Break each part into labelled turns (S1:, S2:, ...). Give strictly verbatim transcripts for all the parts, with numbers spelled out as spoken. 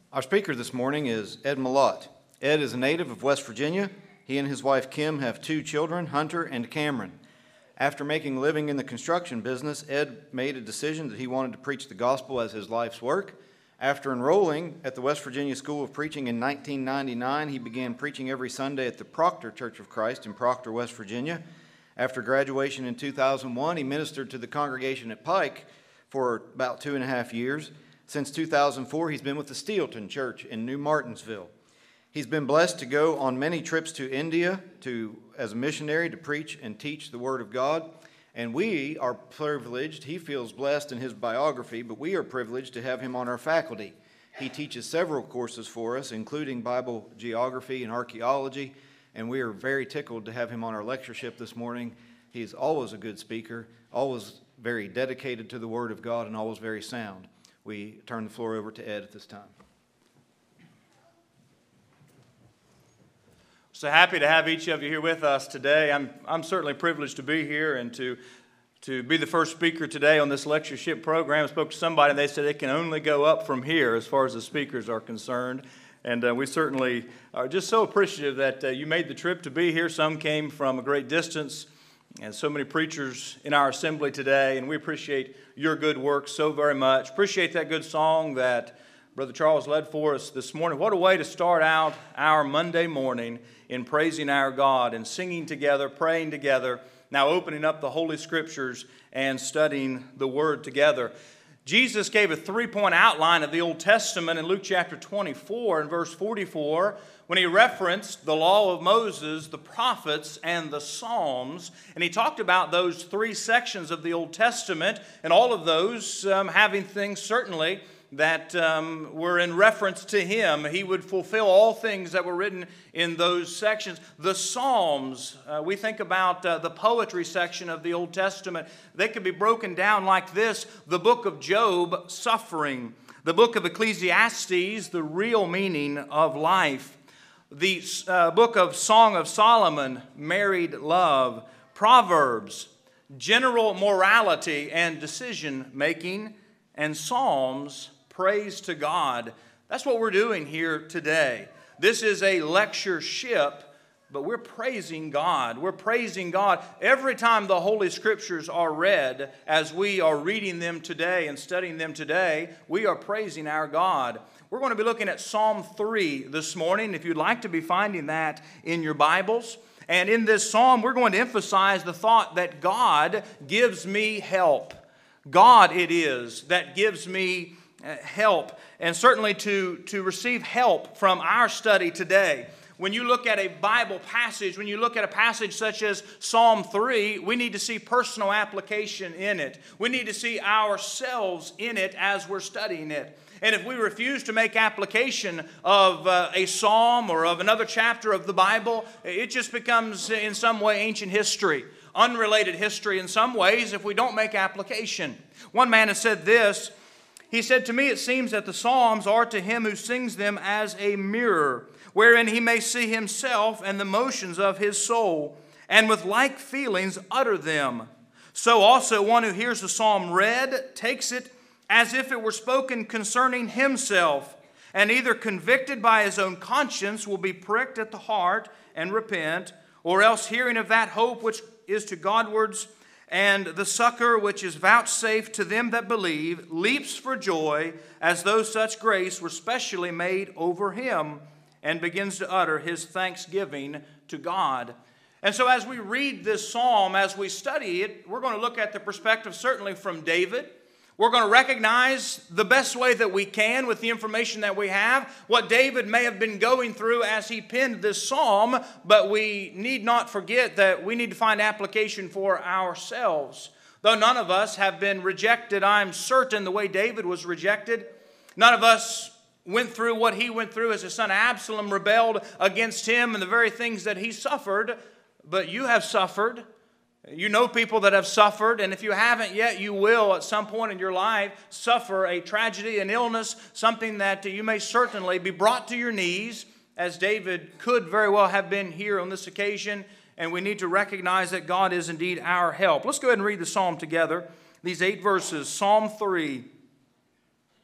S1: Our speaker this morning is Ed Malott. Ed is a native of West Virginia. He and his wife Kim have two children, Hunter and Cameron. After making a living in the construction business, Ed made a decision that he wanted to preach the gospel as his life's work. After enrolling at the West Virginia School of Preaching in nineteen ninety-nine, he began preaching every Sunday at the Proctor Church of Christ in Proctor, West Virginia. After graduation in two thousand one, he ministered to the congregation at Pike for about two and a half years. Since two thousand four, he's been with the Steelton Church in New Martinsville. He's been blessed to go on many trips to India to, as a missionary to preach and teach the Word of God. And we are privileged, he feels blessed in his biography, but we are privileged to have him on our faculty. He teaches several courses for us, including Bible geography and archaeology, and we are very tickled to have him on our lectureship this morning. He's always a good speaker, always very dedicated to the Word of God, and always very sound. We turn the floor over to Ed at this time.
S2: So happy to have each of you here with us today. I'm I'm certainly privileged to be here and to to be the first speaker today on this lectureship program. I spoke to somebody and they said it can only go up from here as far as the speakers are concerned. And uh, we certainly are just so appreciative that uh, you made the trip to be here. Some came from a great distance, and so many preachers in our assembly today, and we appreciate your good work so very much. Appreciate that good song that Brother Charles led for us this morning. What a way to start out our Monday morning in praising our God and singing together, praying together, now opening up the Holy Scriptures and studying the Word together. Jesus gave a three-point outline of the Old Testament in Luke chapter twenty-four and verse forty-four when he referenced the law of Moses, the prophets, and the Psalms. And he talked about those three sections of the Old Testament, and all of those um, having things certainly that um, were in reference to him. He would fulfill all things that were written in those sections. The Psalms, uh, we think about uh, the poetry section of the Old Testament. They could be broken down like this: the book of Job, suffering; the book of Ecclesiastes, the real meaning of life; the uh, book of Song of Solomon, married love; Proverbs, general morality and decision making; and Psalms, praise to God. That's what we're doing here today. This is a lectureship, but we're praising God. We're praising God. Every time the Holy Scriptures are read, as we are reading them today and studying them today, we are praising our God. We're going to be looking at Psalm three this morning, if you'd like to be finding that in your Bibles. And in this psalm, we're going to emphasize the thought that God gives me help. God it is that gives me help, and certainly to, to receive help from our study today. When you look at a Bible passage, when you look at a passage such as Psalm three, we need to see personal application in it. We need to see ourselves in it as we're studying it. And if we refuse to make application of uh, a psalm or of another chapter of the Bible, it just becomes in some way ancient history, unrelated history in some ways if we don't make application. One man has said this. He said, "To me it seems that the Psalms are to him who sings them as a mirror, wherein he may see himself and the motions of his soul, and with like feelings utter them. So also one who hears the psalm read takes it as if it were spoken concerning himself, and either convicted by his own conscience will be pricked at the heart and repent, or else hearing of that hope which is to Godwards, and the succor which is vouchsafed to them that believe, leaps for joy, as though such grace were specially made over him, and begins to utter his thanksgiving to God." And so as we read this psalm, as we study it, we're going to look at the perspective certainly from David. We're going to recognize the best way that we can with the information that we have what David may have been going through as he penned this psalm, but we need not forget that we need to find application for ourselves. Though none of us have been rejected, I'm certain, the way David was rejected. None of us went through what he went through as his son Absalom rebelled against him and the very things that he suffered, but you have suffered. You know people that have suffered, and if you haven't yet, you will at some point in your life suffer a tragedy, an illness, something that you may certainly be brought to your knees, as David could very well have been here on this occasion, and we need to recognize that God is indeed our help. Let's go ahead and read the psalm together, these eight verses. Psalm three.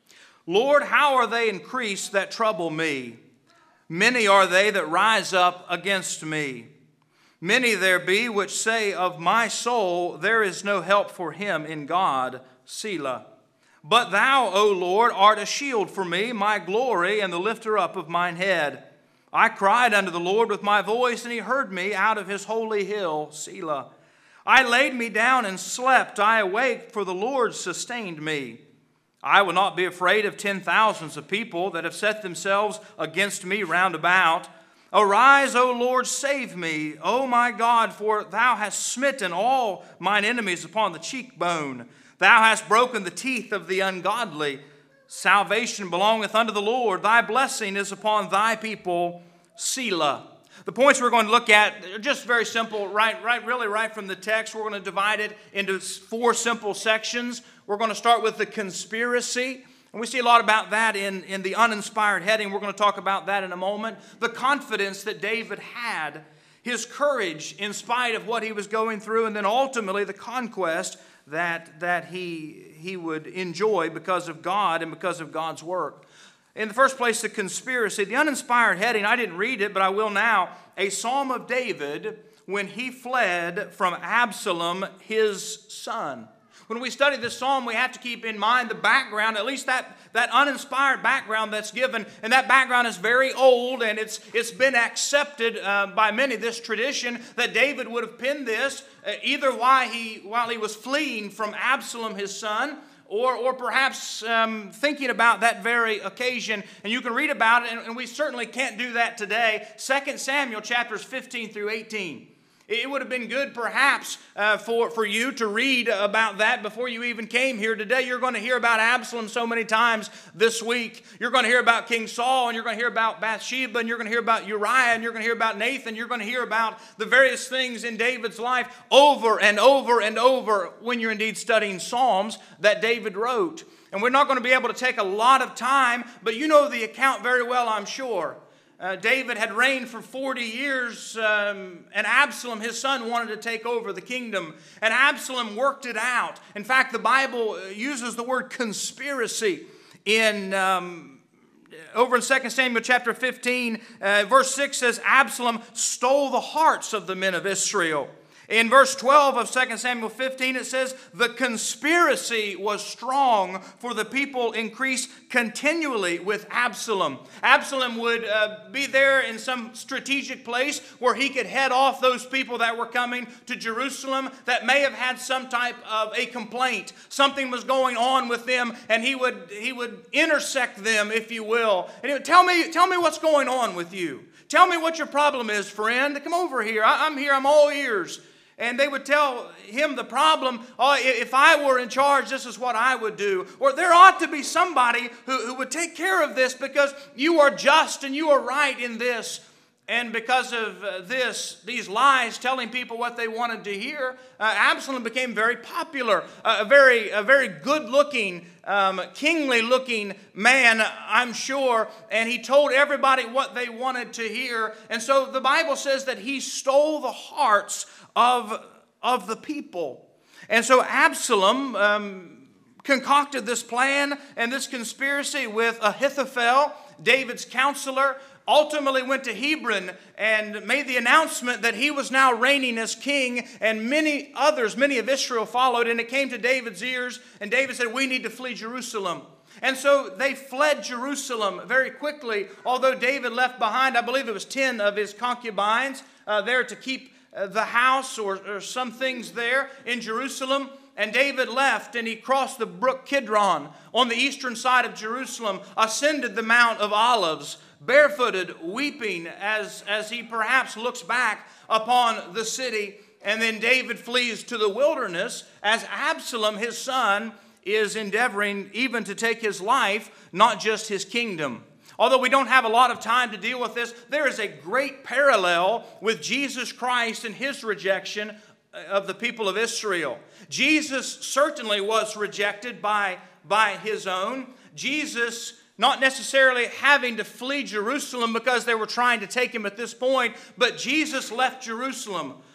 S2: Lord, how are they increased that trouble me? Many are they that rise up against me. Many there be which say of my soul, there is no help for him in God, Selah. But thou, O Lord, art a shield for me, my glory, and the lifter up of mine head. I cried unto the Lord with my voice, and he heard me out of his holy hill, Selah. I laid me down and slept. I awaked, for the Lord sustained me. I will not be afraid of ten thousands of people that have set themselves against me round about. Arise, O Lord, save me, O my God, for thou hast smitten all mine enemies upon the cheekbone. Thou hast broken the teeth of the ungodly. Salvation belongeth unto the Lord. Thy blessing is upon thy people, Selah. The points we're going to look at are just very simple, right, right, really right from the text. We're going to divide it into four simple sections. We're going to start with the conspiracy. And we see a lot about that in, in the uninspired heading. We're going to talk about that in a moment. The confidence that David had, his courage in spite of what he was going through, and then ultimately the conquest that, that he, he would enjoy because of God and because of God's work. In the first place, the conspiracy. The uninspired heading, I didn't read it, but I will now. A Psalm of David when he fled from Absalom, his son. When we study this psalm, we have to keep in mind the background, at least that, that uninspired background that's given. And that background is very old, and it's, it's been accepted uh, by many, this tradition, that David would have penned this uh, either while he, while he was fleeing from Absalom, his son, or, or perhaps um, thinking about that very occasion. And you can read about it, and, and we certainly can't do that today. Second Samuel chapters fifteen through eighteen. It would have been good perhaps uh, for, for you to read about that before you even came here today. You're going to hear about Absalom so many times this week. You're going to hear about King Saul, and you're going to hear about Bathsheba, and you're going to hear about Uriah, and you're going to hear about Nathan. You're going to hear about the various things in David's life over and over and over when you're indeed studying Psalms that David wrote. And we're not going to be able to take a lot of time, but you know the account very well, I'm sure. Uh, David had reigned for forty years, um, and Absalom, his son, wanted to take over the kingdom. And Absalom worked it out. In fact, the Bible uses the word conspiracy in um, over in Second Samuel chapter fifteen. Uh, verse six says, Absalom stole the hearts of the men of Israel. In verse twelve of Second Samuel fifteen, it says, the conspiracy was strong, for the people increased continually with Absalom. Absalom would uh, be there in some strategic place where he could head off those people that were coming to Jerusalem that may have had some type of a complaint. Something was going on with them, and he would, he would intersect them, if you will. And he would, tell me, tell me what's going on with you. Tell me what your problem is, friend. Come over here. I, I'm here. I'm all ears. And they would tell him the problem, oh, if I were in charge, this is what I would do. Or there ought to be somebody who, who would take care of this because you are just and you are right in this. And because of uh, this, these lies telling people what they wanted to hear, uh, Absalom became very popular, uh, a very, a very good-looking, um, kingly-looking man, I'm sure. And he told everybody what they wanted to hear. And so the Bible says that he stole the hearts of, of the people. And so Absalom um, concocted this plan and this conspiracy with Ahithophel, David's counselor, ultimately went to Hebron and made the announcement that he was now reigning as king, and many others, many of Israel followed, and it came to David's ears, and David said, we need to flee Jerusalem. And so they fled Jerusalem very quickly, although David left behind, I believe it was ten of his concubines uh, there to keep uh, the house or, or some things there in Jerusalem. And David left, and he crossed the brook Kidron on the eastern side of Jerusalem, ascended the Mount of Olives, barefooted, weeping as, as he perhaps looks back upon the city. And then David flees to the wilderness as Absalom, his son, is endeavoring even to take his life, not just his kingdom. Although we don't have a lot of time to deal with this, there is a great parallel with Jesus Christ and his rejection of the people of Israel. Jesus certainly was rejected by, by his own. Jesus not necessarily having to flee Jerusalem because they were trying to take him at this point, but Jesus left Jerusalem.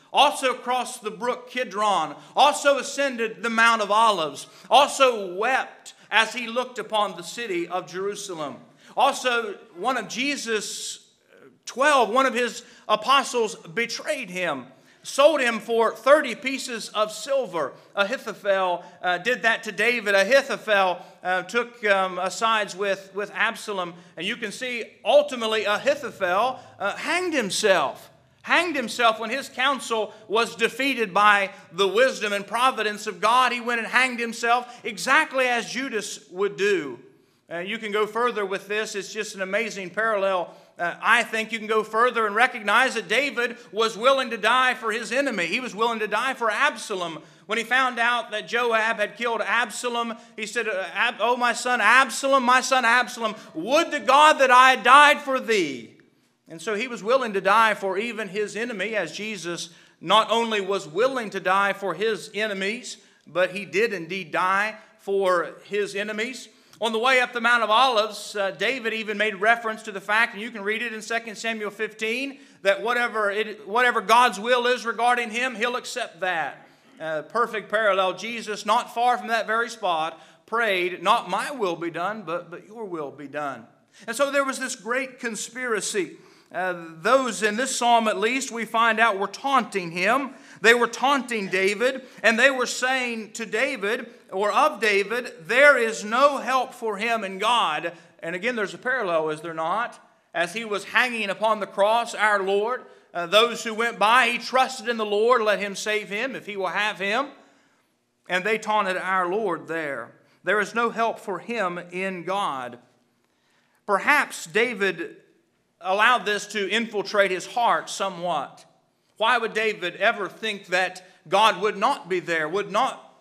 S2: also crossed the brook Kidron, also ascended the Mount of Olives, also wept as he looked upon the city of Jerusalem. Also, one of Jesus' twelve, one of his apostles betrayed him, sold him for thirty pieces of silver. Ahithophel uh, did that to David. Ahithophel uh, took um, uh, sides with, with Absalom. And you can see, ultimately, Ahithophel uh, hanged himself. Hanged himself when his counsel was defeated by the wisdom and providence of God. He went and hanged himself exactly as Judas would do. Uh, you can go further with this. It's just an amazing parallel. Uh, I think you can go further and recognize that David was willing to die for his enemy. He was willing to die for Absalom. When he found out that Joab had killed Absalom, he said, "Oh, my son Absalom, my son Absalom, would to God that I had died for thee." And so he was willing to die for even his enemy, as Jesus not only was willing to die for his enemies, but he did indeed die for his enemies. On the way up the Mount of Olives, uh, David even made reference to the fact, and you can read it in Second Samuel fifteen, that whatever, it, whatever God's will is regarding him, he'll accept that. Uh, perfect parallel. Jesus, not far from that very spot, prayed, "Not my will be done, but, but your will be done." And so there was this great conspiracy. Uh, those in this psalm, at least, we find out were taunting him. They were taunting David, and they were saying to David, or of David, there is no help for him in God. And again, there's a parallel, is there not? As he was hanging upon the cross, our Lord, uh, those who went by, he trusted in the Lord, let him save him if he will have him. And they taunted our Lord there. There is no help for him in God. Perhaps David allowed this to infiltrate his heart somewhat. Why would David ever think that God would not be there, would not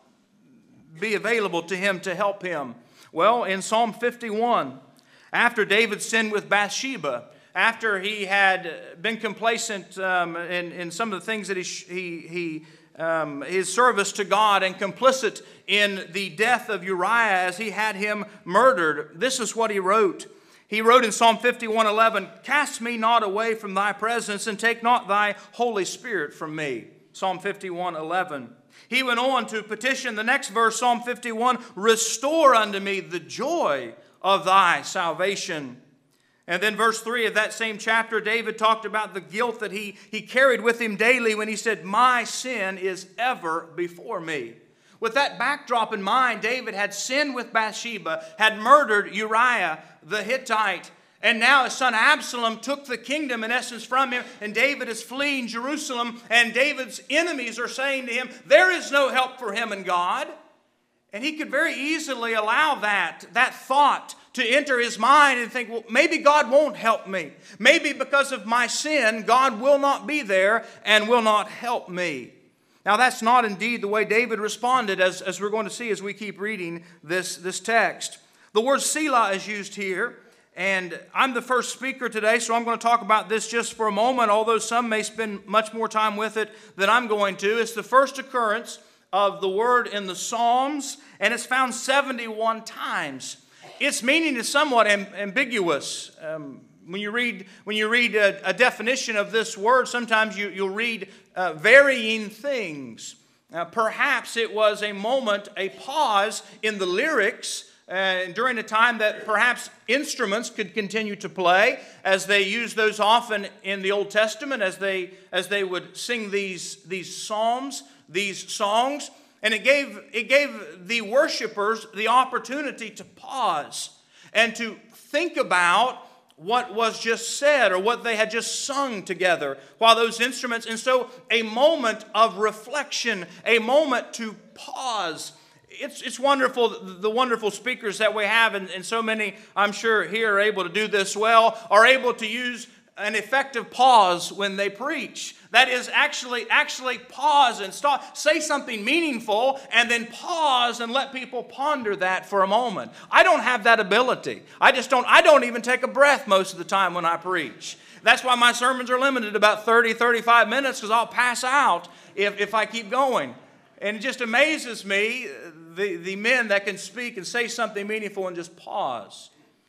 S2: be available to him to help him? Well, in Psalm fifty-one, after David sinned with Bathsheba, after he had been complacent um, in, in some of the things that he, he, he um, his service to God, and complicit in the death of Uriah as he had him murdered, this is what he wrote. He wrote in Psalm fifty-one eleven, "Cast me not away from thy presence, and take not thy Holy Spirit from me." Psalm fifty-one eleven. He went on to petition the next verse, Psalm fifty-one, "Restore unto me the joy of thy salvation." And then verse three of that same chapter, David talked about the guilt that he, he carried with him daily when he said, "My sin is ever before me." With that backdrop in mind, David had sinned with Bathsheba, had murdered Uriah the Hittite, and now his son Absalom took the kingdom in essence from him, and David is fleeing Jerusalem, and David's enemies are saying to him, there is no help for him in God. And he could very easily allow that, that thought to enter his mind and think, well, maybe God won't help me. Maybe because of my sin, God will not be there and will not help me. Now, that's not indeed the way David responded, as, as we're going to see as we keep reading this, this text. The word Selah is used here, and I'm the first speaker today, so I'm going to talk about this just for a moment, although some may spend much more time with it than I'm going to. It's the first occurrence of the word in the Psalms, and it's found seventy-one times. Its meaning is somewhat amb- ambiguous. Um, When you read, when you read a, a definition of this word, sometimes you, you'll read uh, varying things. Uh, perhaps it was a moment, a pause in the lyrics uh, during a time that perhaps instruments could continue to play, as they used those often in the Old Testament, as they as they would sing these these psalms, these songs, and it gave it gave the worshipers the opportunity to pause and to think about what was just said or what they had just sung together while those instruments. And so a moment of reflection, a moment to pause. It's, it's wonderful, the wonderful speakers that we have, and, and so many, I'm sure, here are able to do this well, are able to use an effective pause when they preach. That is, actually actually pause and stop, say something meaningful, and then pause and let people ponder that for a moment. I don't have that ability. I just don't, I don't even take a breath most of the time when I preach. That's why my sermons are limited to about thirty, thirty-five minutes, because I'll pass out if, if I keep going. And it just amazes me, the, the men that can speak and say something meaningful and just pause.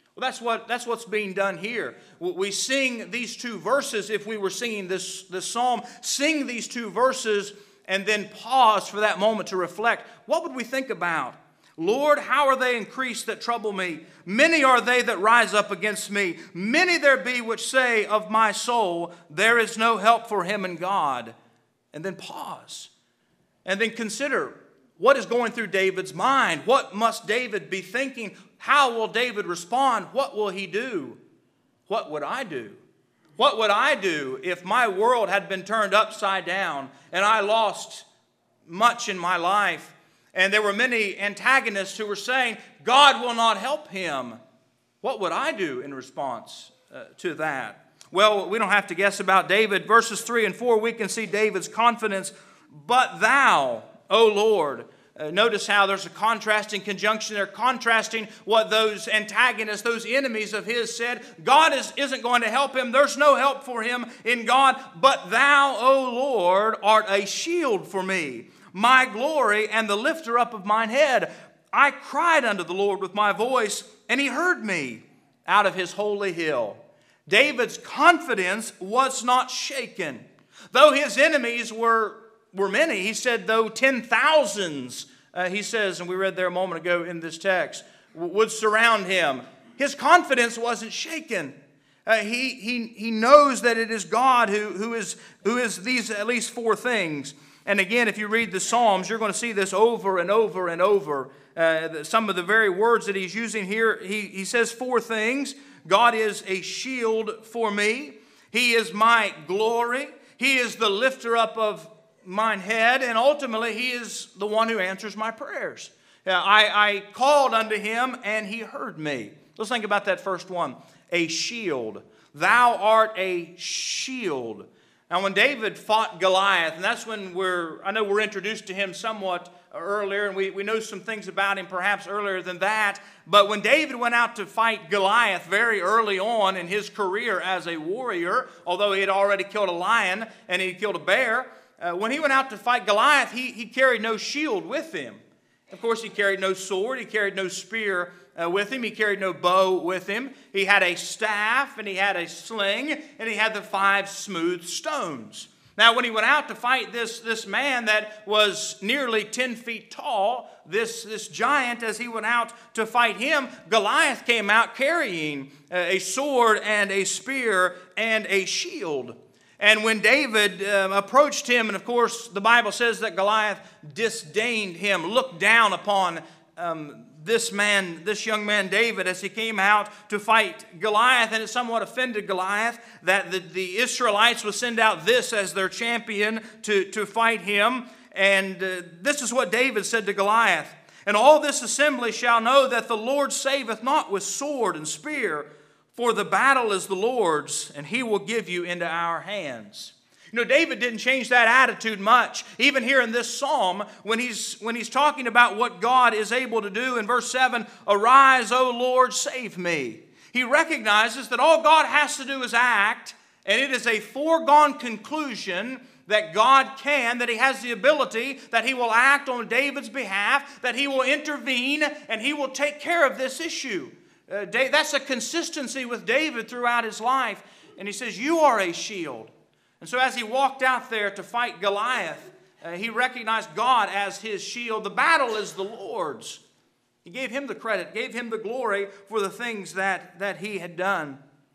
S2: Well, that's what that's what's being done here. We sing these two verses. If we were singing this, this psalm, sing these two verses and then pause for that moment to reflect. What would we think about? Lord, how are they increased that trouble me? Many are they that rise up against me. Many there be which say of my soul, there is no help for him in God. And then pause. And then consider what is going through David's mind. What must David be thinking? How will David respond? What will he do? What would I do? What would I do if my world had been turned upside down and I lost much in my life? And there were many antagonists who were saying, God will not help him. What would I do in response uh, to that? Well, we don't have to guess about David. Verses three and four, we can see David's confidence. But thou, O Lord. Uh, notice how there's a contrasting conjunction there, contrasting what those antagonists, those enemies of his said. God is, isn't going to help him. There's no help for him in God. But thou, O Lord, art a shield for me, my glory and the lifter up of mine head. I cried unto the Lord with my voice, and he heard me out of his holy hill. David's confidence was not shaken. Though his enemies were, were many, he said, though ten thousands, uh, he says, and we read there a moment ago in this text, w- would surround him, his confidence wasn't shaken. Uh, he, he, he knows that it is God who, who, is, who is these at least four things. And again, if you read the Psalms, you're going to see this over and over and over. Uh, some of the very words that he's using here, he, he says four things. God is a shield for me. He is my glory. He is the lifter up of mine head. And ultimately, he is the one who answers my prayers. Uh, I, I called unto him, and he heard me. Let's think about that first one. A shield. Thou art a shield. Now, when David fought Goliath, and that's when we're, I know we're introduced to him somewhat earlier, and we, we know some things about him perhaps earlier than that, but when David went out to fight Goliath very early on in his career as a warrior, although he had already killed a lion and he killed a bear, uh, when he went out to fight Goliath, he, he carried no shield with him. Of course, he carried no sword, he carried no spear Uh, with him. He carried no bow with him. He had a staff, and he had a sling, and he had the five smooth stones. Now, when he went out to fight this, this man that was nearly ten feet tall, this, this giant, as he went out to fight him, Goliath came out carrying a sword and a spear and a shield. And when David uh, approached him, and of course, the Bible says that Goliath disdained him, looked down upon um, this man, this young man David, as he came out to fight Goliath, and it somewhat offended Goliath that the, the Israelites would send out this as their champion to, to fight him. And uh, this is what David said to Goliath. And all this assembly shall know that the Lord saveth not with sword and spear, for the battle is the Lord's, and he will give you into our hands. You know, David didn't change that attitude much. Even here in this psalm, when he's, when he's talking about what God is able to do in verse seven, arise, O Lord, save me. He recognizes that all God has to do is act, and it is a foregone conclusion that God can, that he has the ability, that he will act on David's behalf, that he will intervene, and he will take care of this issue. Uh, that's a consistency with David throughout his life. And he says, you are a shield. And so as he walked out there to fight Goliath, uh, he recognized God as his shield. The battle is the Lord's. He gave him the credit, gave him the glory for the things that, that he had done.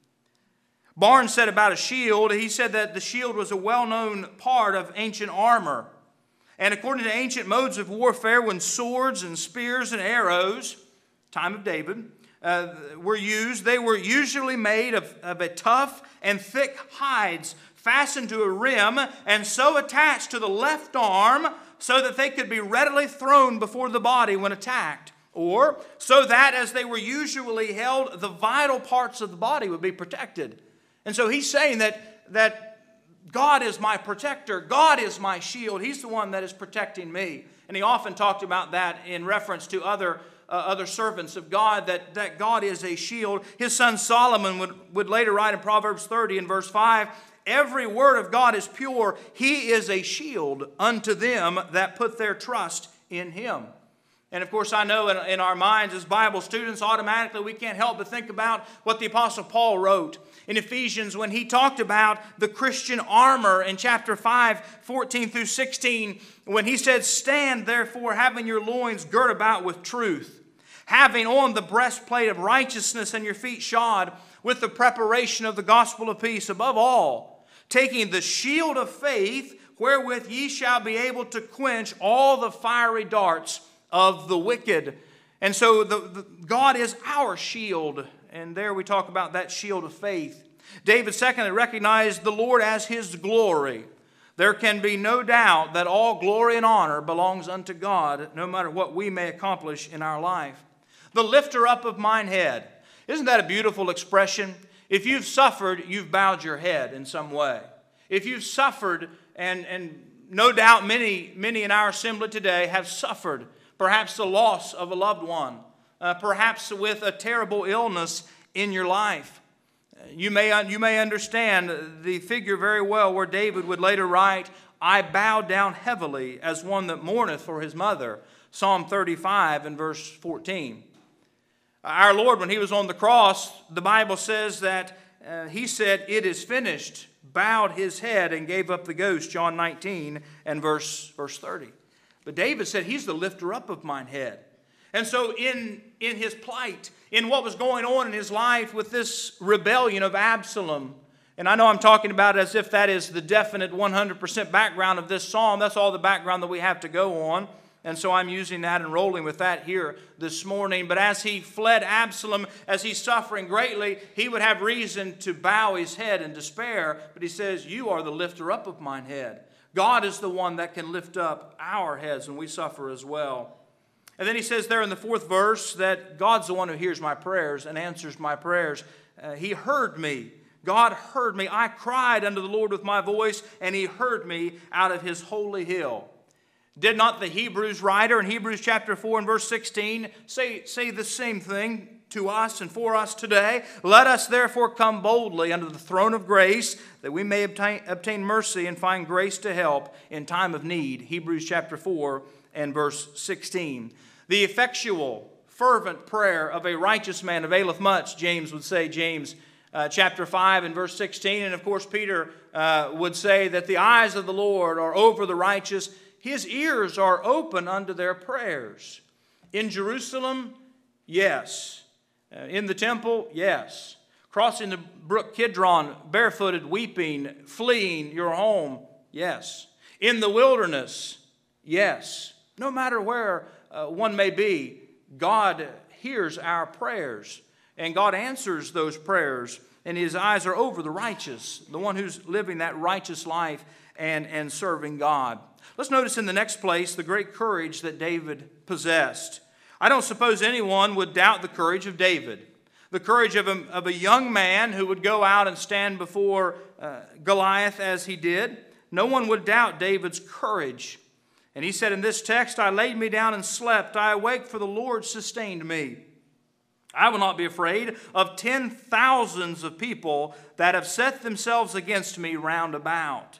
S2: Barnes said about a shield, he said that the shield was a well-known part of ancient armor. And according to ancient modes of warfare, when swords and spears and arrows, time of David, uh, were used, they were usually made of, of a tough and thick hides, fastened to a rim and so attached to the left arm so that they could be readily thrown before the body when attacked, or so that as they were usually held, the vital parts of the body would be protected. And so he's saying that, that God is my protector. God is my shield. He's the one that is protecting me. And he often talked about that in reference to other Uh, other servants of God, that, that God is a shield. His son Solomon would, would later write in Proverbs thirty in verse five, every word of God is pure. He is a shield unto them that put their trust in him. And of course, I know in, in our minds as Bible students, automatically we can't help but think about what the Apostle Paul wrote in Ephesians when he talked about the Christian armor in chapter five, fourteen through sixteen, when he said, "Stand therefore, having your loins girt about with truth, having on the breastplate of righteousness, and your feet shod with the preparation of the gospel of peace, above all, taking the shield of faith, wherewith ye shall be able to quench all the fiery darts of the wicked." And so the, the, God is our shield. And there we talk about that shield of faith. David secondly recognized the Lord as his glory. There can be no doubt that all glory and honor belongs unto God, no matter what we may accomplish in our life. The lifter up of mine head. Isn't that a beautiful expression? If you've suffered, you've bowed your head in some way. If you've suffered, and, and no doubt many, many in our assembly today have suffered, perhaps the loss of a loved one, uh, perhaps with a terrible illness in your life. You may, you may understand the figure very well where David would later write, "I bow down heavily as one that mourneth for his mother." Psalm thirty-five and verse fourteen. Our Lord, when he was on the cross, the Bible says that uh, he said, "It is finished," bowed his head and gave up the ghost, John nineteen and verse, verse thirty. But David said, he's the lifter up of mine head. And so in, in his plight, in what was going on in his life with this rebellion of Absalom, and I know I'm talking about it as if that is the definite one hundred percent background of this psalm. That's all the background that we have to go on. And so I'm using that and rolling with that here this morning. But as he fled Absalom, as he's suffering greatly, he would have reason to bow his head in despair. But he says, "You are the lifter up of mine head." God is the one that can lift up our heads when we suffer as well. And then he says there in the fourth verse that God's the one who hears my prayers and answers my prayers. Uh, he heard me. God heard me. I cried unto the Lord with my voice, and he heard me out of his holy hill. Did not the Hebrews writer in Hebrews chapter four and verse sixteen say, say the same thing to us and for us today? "Let us therefore come boldly unto the throne of grace, that we may obtain, obtain mercy and find grace to help in time of need." Hebrews chapter four and verse sixteen. "The effectual, fervent prayer of a righteous man availeth much," James would say, James uh, chapter five and verse sixteen. And of course Peter uh, would say that the eyes of the Lord are over the righteous. His ears are open unto their prayers. In Jerusalem, yes. Uh, in the temple, yes. Crossing the brook Kidron, barefooted, weeping, fleeing your home, yes. In the wilderness, yes. No matter where uh, one may be, God hears our prayers, and God answers those prayers, and his eyes are over the righteous, the one who's living that righteous life and, and serving God. Let's notice in the next place the great courage that David possessed. I don't suppose anyone would doubt the courage of David. The courage of a, of a young man who would go out and stand before uh, Goliath as he did. No one would doubt David's courage. And he said in this text, "I laid me down and slept. I awake, for the Lord sustained me. I will not be afraid of ten thousands of people that have set themselves against me round about."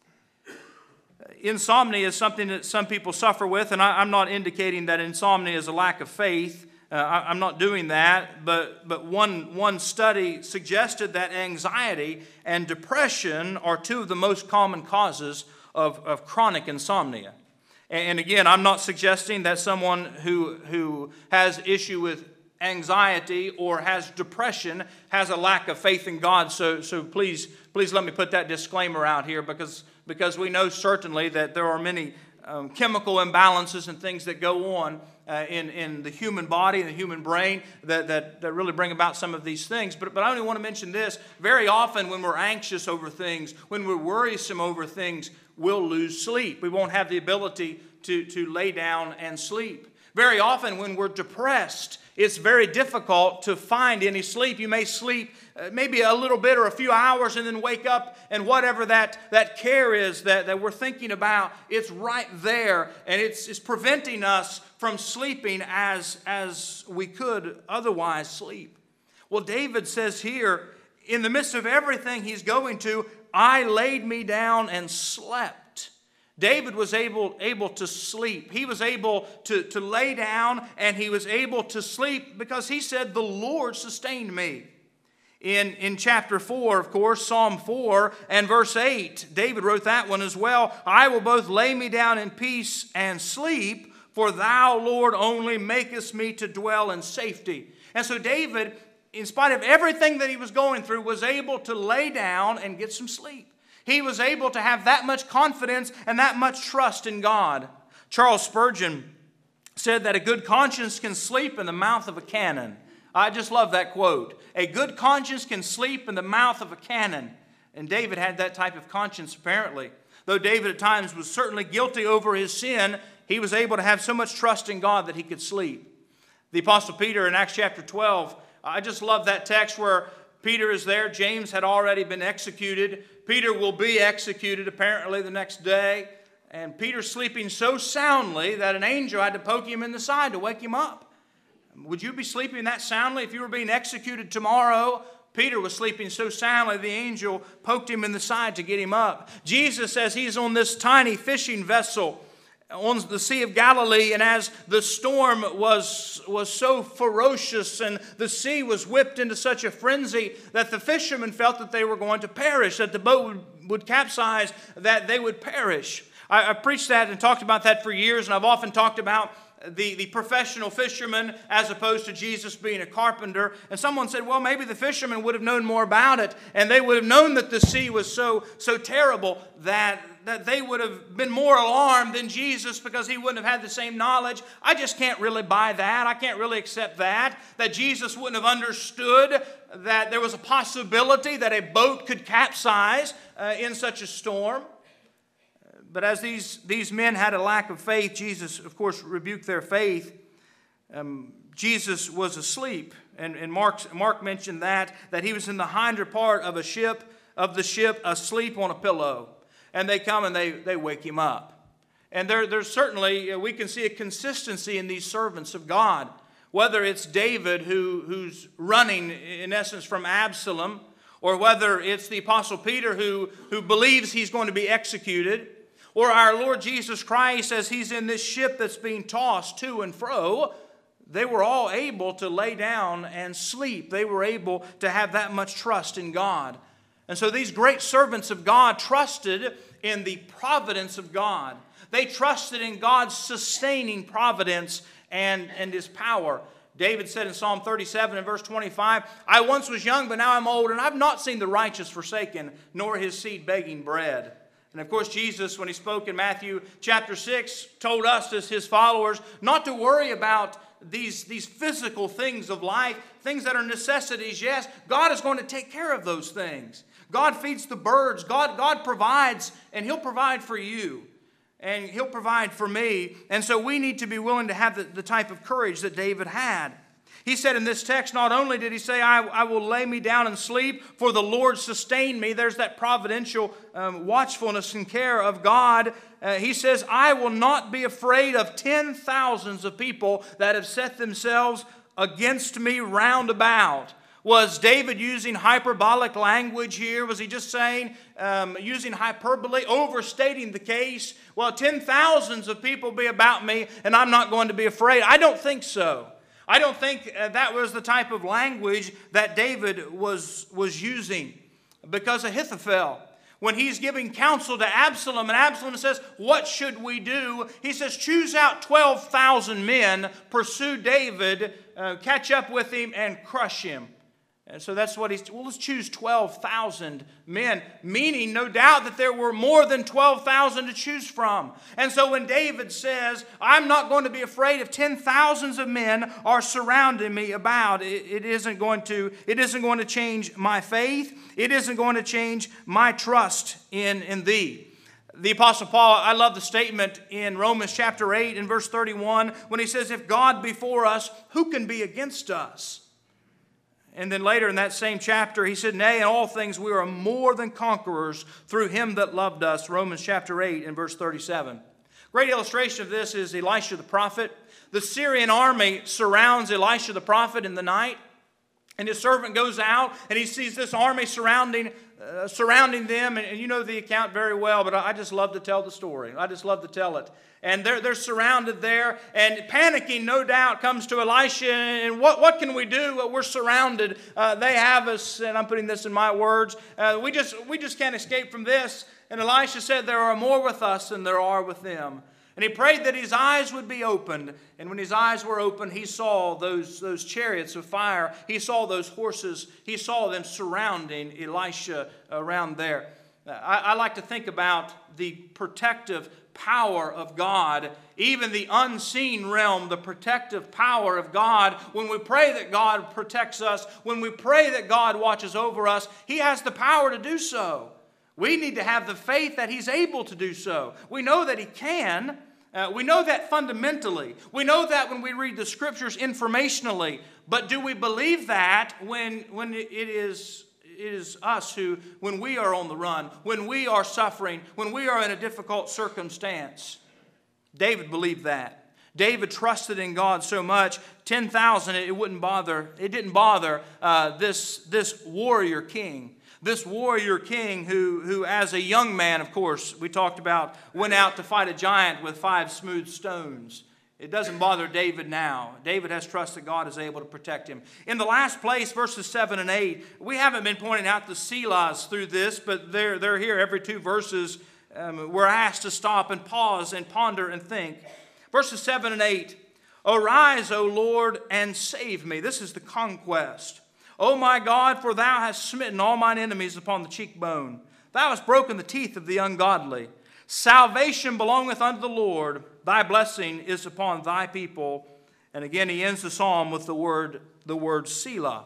S2: Insomnia is something that some people suffer with, and I, I'm not indicating that insomnia is a lack of faith. Uh, I, I'm not doing that, but, but one, one study suggested that anxiety and depression are two of the most common causes of, of chronic insomnia. And, and again, I'm not suggesting that someone who, who has issue with anxiety or has depression has a lack of faith in God. So, so please, please let me put that disclaimer out here, because, because we know certainly that there are many um, chemical imbalances and things that go on uh, in, in the human body and the human brain that, that, that really bring about some of these things. But, but I only want to mention this. Very often when we're anxious over things, when we're worrisome over things, we'll lose sleep. We won't have the ability to, to lay down and sleep. Very often when we're depressed, it's very difficult to find any sleep. You may sleep uh, maybe a little bit or a few hours and then wake up, and whatever that, that care is that, that we're thinking about, it's right there, and it's, it's preventing us from sleeping as, as we could otherwise sleep. Well, David says here, in the midst of everything he's going to, "I laid me down and slept." David was able, able to sleep. He was able to, to lay down, and he was able to sleep because he said, the Lord sustained me. In, in chapter four, of course, Psalm four and verse eight, David wrote that one as well. I will both lay me down in peace and sleep, for thou, Lord, only makest me to dwell in safety. And so David, in spite of everything that he was going through, was able to lay down and get some sleep. He was able to have that much confidence and that much trust in God. Charles Spurgeon said that a good conscience can sleep in the mouth of a cannon. I just love that quote. A good conscience can sleep in the mouth of a cannon. And David had that type of conscience apparently. Though David at times was certainly guilty over his sin, he was able to have so much trust in God that he could sleep. The Apostle Peter in Acts chapter twelve, I just love that text where Peter is there. James had already been executed. Peter will be executed apparently the next day. And Peter's sleeping so soundly that an angel had to poke him in the side to wake him up. Would you be sleeping that soundly if you were being executed tomorrow? Peter was sleeping so soundly the angel poked him in the side to get him up. Jesus says he's on this tiny fishing vessel on the Sea of Galilee, and as the storm was, was so ferocious and the sea was whipped into such a frenzy that the fishermen felt that they were going to perish, that the boat would, would capsize, that they would perish. I, I preached that and talked about that for years, and I've often talked about the, the professional fisherman as opposed to Jesus being a carpenter. And someone said, well, maybe the fishermen would have known more about it, and they would have known that the sea was so, so terrible that that they would have been more alarmed than Jesus because he wouldn't have had the same knowledge. I just can't really buy that. I can't really accept that, that Jesus wouldn't have understood that there was a possibility that a boat could capsize uh, in such a storm. But as these, these men had a lack of faith, Jesus, of course, rebuked their faith. Um, Jesus was asleep, and, and Mark, Mark mentioned that, that he was in the hinder part of a ship, of the ship, asleep on a pillow. And they come and they, they wake him up. And there, there's certainly, we can see a consistency in these servants of God. Whether it's David who, who's running, in essence, from Absalom, or whether it's the Apostle Peter who, who believes he's going to be executed, or our Lord Jesus Christ as he's in this ship that's being tossed to and fro, they were all able to lay down and sleep. They were able to have that much trust in God. And so these great servants of God trusted in the providence of God. They trusted in God's sustaining providence and, and His power. David said in Psalm thirty-seven and verse twenty-five, I once was young, but now I'm old, and I've not seen the righteous forsaken, nor his seed begging bread. And of course, Jesus, when He spoke in Matthew chapter six, told us as His followers not to worry about these, these physical things of life, things that are necessities. Yes, God is going to take care of those things. God feeds the birds. God, God provides, and He'll provide for you. And He'll provide for me. And so we need to be willing to have the, the type of courage that David had. He said in this text, not only did he say, I, I will lay me down and sleep, for the Lord sustained me. There's that providential um, watchfulness and care of God. Uh, he says, I will not be afraid of ten thousands of people that have set themselves against me round about. Was David using hyperbolic language here? Was he just saying, um, using hyperbole, overstating the case? Well, ten thousands of people be about me, and I'm not going to be afraid. I don't think so. I don't think uh, that was the type of language that David was, was using. Because Ahithophel, when he's giving counsel to Absalom, and Absalom says, what should we do? He says, choose out twelve thousand men, pursue David, uh, catch up with him, and crush him. And so that's what he's, well, let's choose twelve thousand men, meaning no doubt that there were more than twelve thousand to choose from. And so when David says, I'm not going to be afraid if ten thousands of men are surrounding me about, it, it isn't going to, it isn't going to change my faith. It isn't going to change my trust in, in thee. The Apostle Paul, I love the statement in Romans chapter eight and verse thirty-one when he says, if God be for us, who can be against us? And then later in that same chapter, he said, nay, in all things we are more than conquerors through Him that loved us. Romans chapter eight and verse thirty-seven. Great illustration of this is Elisha the prophet. The Syrian army surrounds Elisha the prophet in the night. And his servant goes out, and he sees this army surrounding, uh, surrounding them. And, and you know the account very well, but I, I just love to tell the story. I just love to tell it. And they're, they're surrounded there, and panicking, no doubt, comes to Elisha. And what, what can we do? Well, we're surrounded. Uh, they have us, and I'm putting this in my words. Uh, we just we just can't escape from this. And Elisha said, there are more with us than there are with them. And he prayed that his eyes would be opened. And when his eyes were opened, he saw those, those chariots of fire. He saw those horses. He saw them surrounding Elisha around there. I, I like to think about the protective power of God, even the unseen realm, the protective power of God. When we pray that God protects us, when we pray that God watches over us, He has the power to do so. We need to have the faith that He's able to do so. We know that He can. Uh, we know that fundamentally. We know that when we read the Scriptures informationally. But do we believe that when, when it is, it is us who, when we are on the run, when we are suffering, when we are in a difficult circumstance? David believed that. David trusted in God so much, ten thousand, it wouldn't bother, it didn't bother uh, this, this warrior king. This warrior king who, who as a young man, of course, we talked about, went out to fight a giant with five smooth stones. It doesn't bother David now. David has trust that God is able to protect him. In the last place, verses seven and eight, we haven't been pointing out the selahs through this, but they're, they're here every two verses. Um, we're asked to stop and pause and ponder and think. Verses seven and eight, arise, O Lord, and save me. This is the conquest. O my God, for thou hast smitten all mine enemies upon the cheekbone. Thou hast broken the teeth of the ungodly. Salvation belongeth unto the Lord. Thy blessing is upon thy people. And again, he ends the psalm with the word, the word Selah.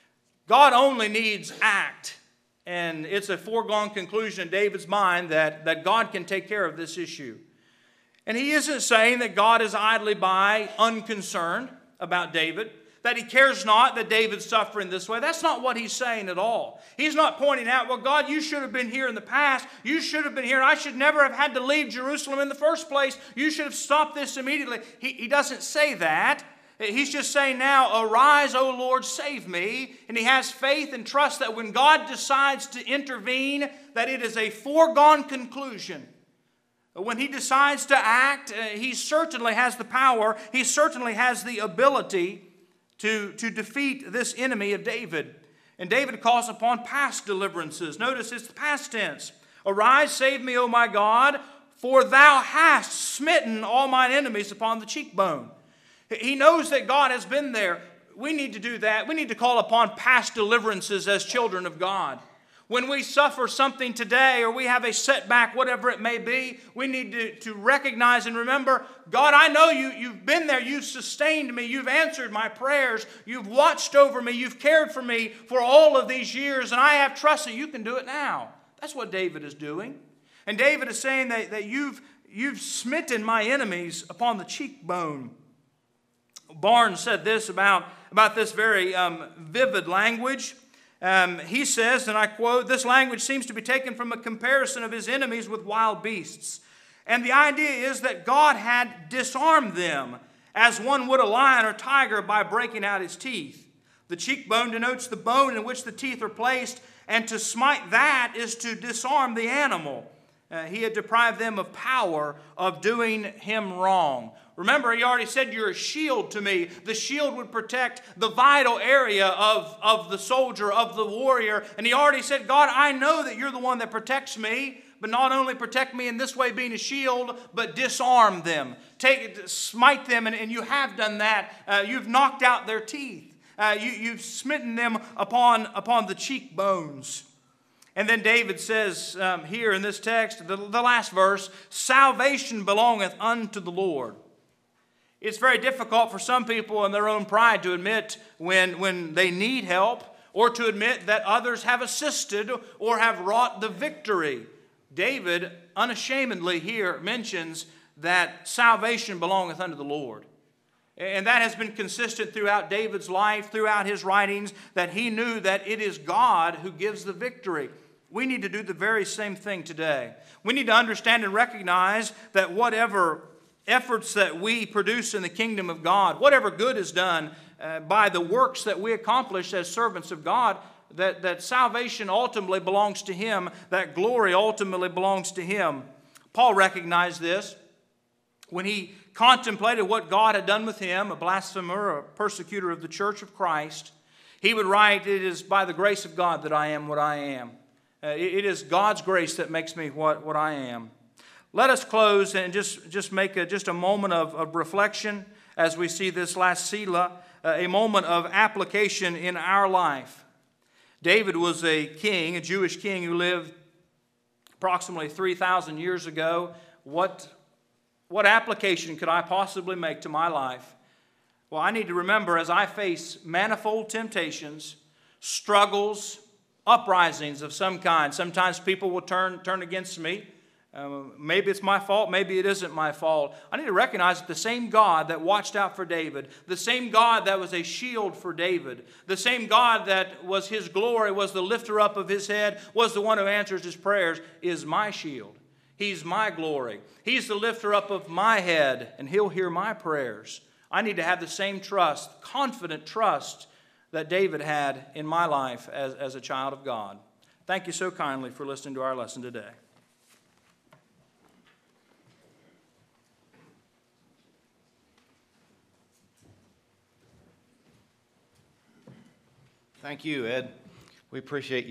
S2: God only needs act. And it's a foregone conclusion in David's mind that, that God can take care of this issue. And he isn't saying that God is idly by, unconcerned about David, that he cares not that David's suffering this way. That's not what he's saying at all. He's not pointing out, well, God, you should have been here in the past. You should have been here. I should never have had to leave Jerusalem in the first place. You should have stopped this immediately. He, he doesn't say that. He's just saying now, arise, O Lord, save me. And he has faith and trust that when God decides to intervene, that it is a foregone conclusion. When he decides to act, he certainly has the power. He certainly has the ability To, to defeat this enemy of David. And David calls upon past deliverances. Notice it's the past tense. Arise, save me, O my God, for thou hast smitten all mine enemies upon the cheekbone. He knows that God has been there. We need to do that. We need to call upon past deliverances as children of God. When we suffer something today or we have a setback, whatever it may be, we need to, to recognize and remember, God, I know you, you've been there. You've sustained me. You've answered my prayers. You've watched over me. You've cared for me for all of these years, and I have trust that you can do it now. That's what David is doing. And David is saying that, that you've, you've smitten my enemies upon the cheekbone. Barnes said this about, about this very um, vivid language. Um, he says, and I quote, this language seems to be taken from a comparison of his enemies with wild beasts. And the idea is that God had disarmed them as one would a lion or tiger by breaking out his teeth. The cheekbone denotes the bone in which the teeth are placed, and to smite that is to disarm the animal. Uh, he had deprived them of power of doing him wrong. Remember, he already said, you're a shield to me. The shield would protect the vital area of, of the soldier, of the warrior. And he already said, God, I know that you're the one that protects me, but not only protect me in this way being a shield, but disarm them. Take, smite them, and, and you have done that. Uh, you've knocked out their teeth. Uh, you, you've smitten them upon, upon the cheekbones. And then David says um, here in this text, the, the last verse, salvation belongeth unto the Lord. It's very difficult for some people in their own pride to admit when, when they need help, or to admit that others have assisted or have wrought the victory. David unashamedly here mentions that salvation belongeth unto the Lord. And that has been consistent throughout David's life, throughout his writings, that he knew that it is God who gives the victory. We need to do the very same thing today. We need to understand and recognize that whatever efforts that we produce in the kingdom of God, whatever good is done, uh, by the works that we accomplish as servants of God, that, that salvation ultimately belongs to Him, that glory ultimately belongs to Him. Paul recognized this when he contemplated what God had done with him, a blasphemer, a persecutor of the church of Christ. He would write, "It is by the grace of God that I am what I am." Uh, it, it is God's grace that makes me what, what I am. Let us close and just, just make a, just a moment of, of reflection as we see this last Selah, uh, a moment of application in our life. David was a king, a Jewish king who lived approximately three thousand years ago. What, what application could I possibly make to my life? Well, I need to remember as I face manifold temptations, struggles, uprisings of some kind. Sometimes people will turn, turn against me. Um, maybe it's my fault, maybe it isn't my fault. I need to recognize that the same God that watched out for David, the same God that was a shield for David, the same God that was his glory, was the lifter up of his head, was the one who answers his prayers, is my shield. He's my glory. He's the lifter up of my head, and He'll hear my prayers. I need to have the same trust, confident trust that David had in my life as, as a child of God. Thank you so kindly for listening to our lesson today.
S1: Thank you, Ed. We appreciate you.